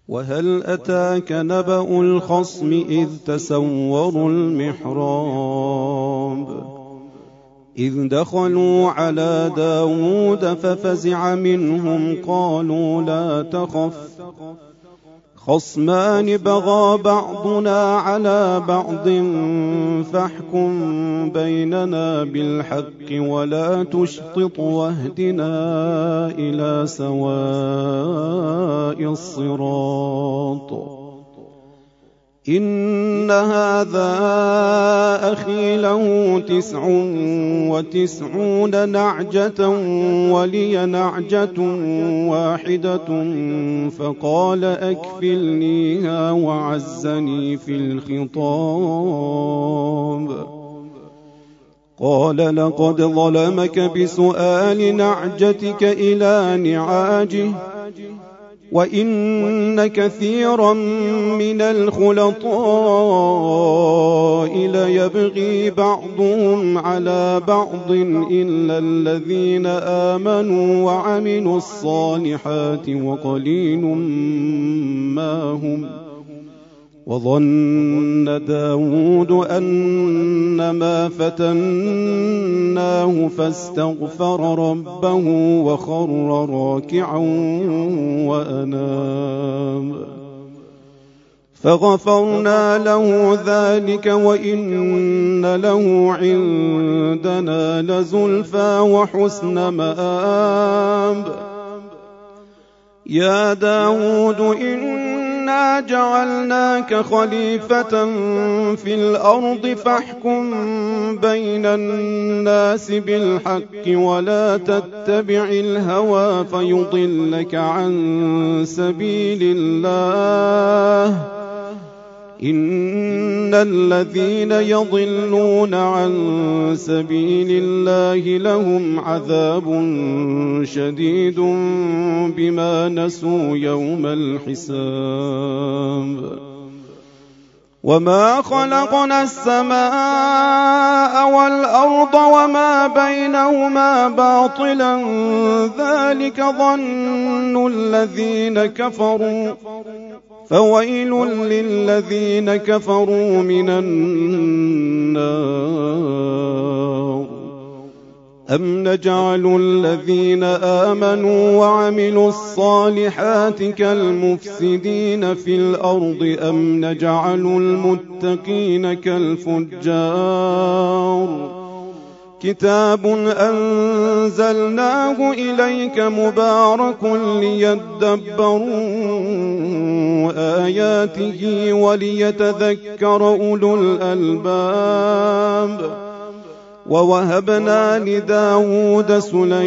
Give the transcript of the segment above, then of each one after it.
وهل أتاك نبأ الخصم إذ تسوروا المحراب إذ دخلوا على داود ففزع منهم قالوا لا تخف خصمان بغى بعضنا على بعض فاحكم بيننا بالحق ولا تشطط واهدنا إلى سواء الصراط إن هذا أخي له 99 نعجة ولي نعجة واحدة فقال أكفلنيها وعزني في الخطاب قال لقد ظلمك بسؤال نعجتك إلى نعاجه وإن كثيرا من الخلطاء ليبغي بعضهم على بعض إلا الذين آمنوا وعملوا الصالحات وقليل ما هم وظن داود أنما فتناه فاستغفر ربه وخر راكعا وأناب فغفرنا له ذلك وإن له عندنا لزلفى وحسن مآب يا داود إنا جعلناك خليفة في الأرض فاحكم بين الناس بالحق ولا تتبع الهوى فيضلك عن سبيل الله إن الذين يضلون عن سبيل الله لهم عذاب شديد بما نسوا يوم الحساب وما خلقنا السماء والأرض وما بينهما باطلا ذلك ظن الذين كفروا فويل للذين كفروا من النار أم نجعل الذين آمنوا وعملوا الصالحات كالمفسدين في الأرض أم نجعل المتقين كالفجار كتاب أنزلناه إليك مبارك ليدبروا آياته وليتذكر أولو الألباب ووهبنا لداود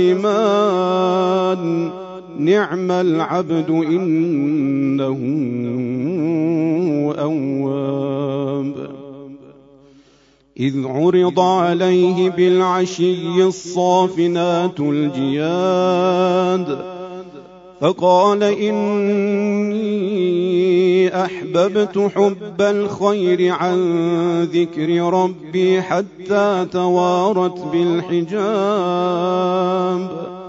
سليمان نعم العبد إنه أواب إذ عرض عليه بالعشي الصافنات الجياد فقال إني أحببت حب الخير عن ذكر ربي حتى توارت بالحجاب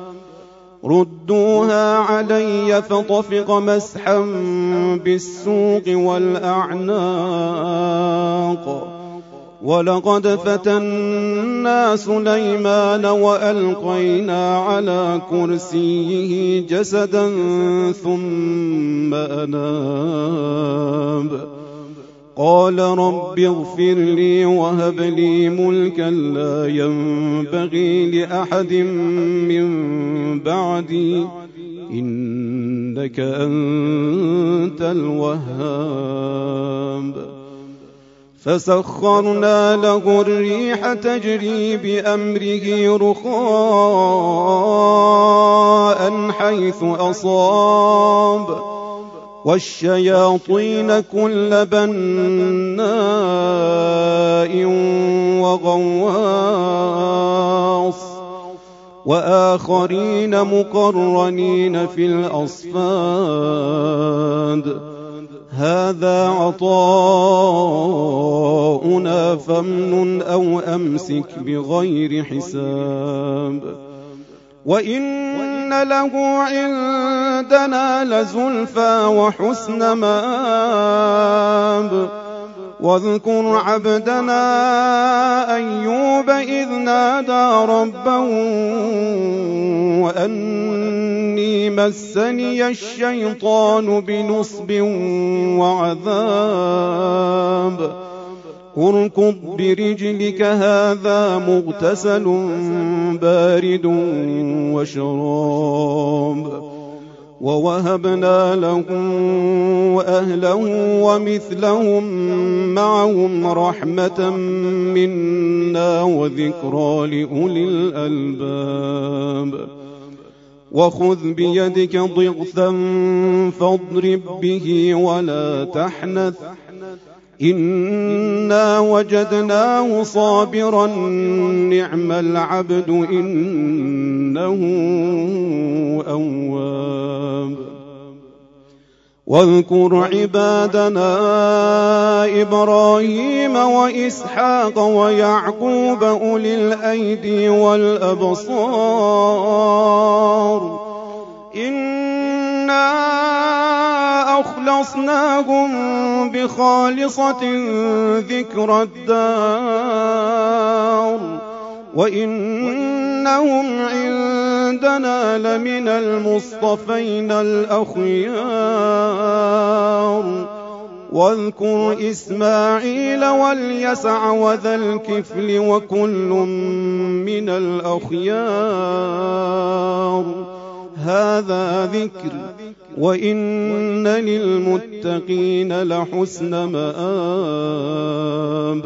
ردوها علي فطفق مسحا بالسوق والأعناق ولقد فتنا سليمان وألقينا على كرسيه جسدا ثم أناب قال رب اغفر لي وهب لي ملكا لا ينبغي لأحد من بعدي إنك أنت الوهاب فسخرنا له الريح تجري بأمره رخاء حيث أصاب والشياطين كل بناء وغواص وآخرين مقرنين في الأصفاد هذا عطاؤنا فامنن أو أمسك بغير حساب وإن له عندنا لزلفى وحسن مآب واذكر عبدنا أيوب إذ نادى ربه وأني مسني الشيطان بنصب وعذاب اركض برجلك هذا مغتسل بارد وشراب ووهبنا له أهله ومثلهم معهم رحمة منا وذكرى لأولي الألباب وخذ بيدك ضغثا فاضرب به ولا تحنث إنا وجدناه صابرا نعم العبد إنه أواب واذكر عبادنا إبراهيم وإسحاق ويعقوب أولي الأيدي والأبصار إنا أخلصناهم بخالصة ذكر الدار وإنهم عندنا لمن المصطفين الأخيار واذكر إسماعيل واليسع وذا الكفل وكل من الأخيار هذا ذكر وإن للمتقين لحسن مآب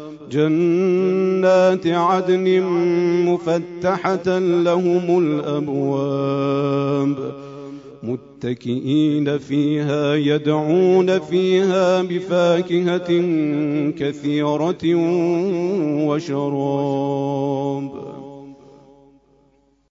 جنات عدن مفتحة لهم الأبواب متكئين فيها يدعون فيها بفاكهة كثيرة وشراب